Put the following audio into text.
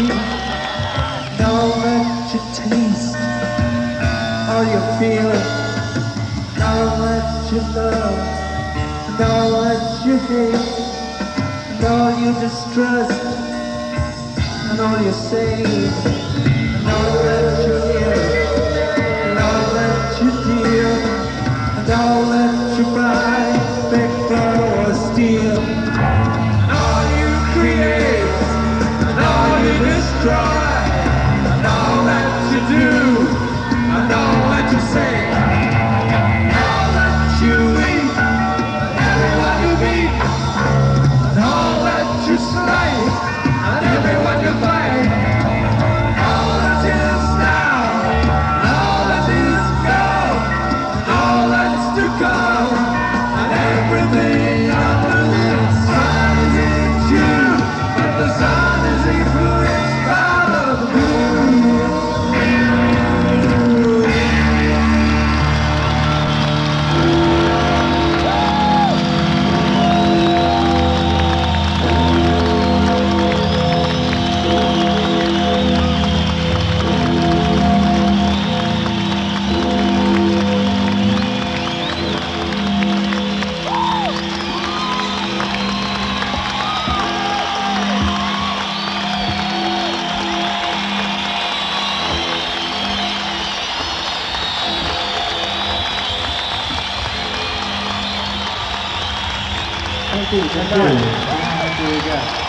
And I'll let you taste all you feel. And I'll let you love, and I'll let you hate, and all you distrust, and all you say. And I'll let you live, and I'll let you deal, and I'll let you buy, beg, borrow, or steal. And all you create, and all you destroy, and all that you do, and all that you say, and all that you eat, and everyone you meet, and all that you slay, and everyone you fight, all that is now, and all that is gone, and all that's to come, and everything under the sun is in you, but the sun is influenced by the moon. Thank you.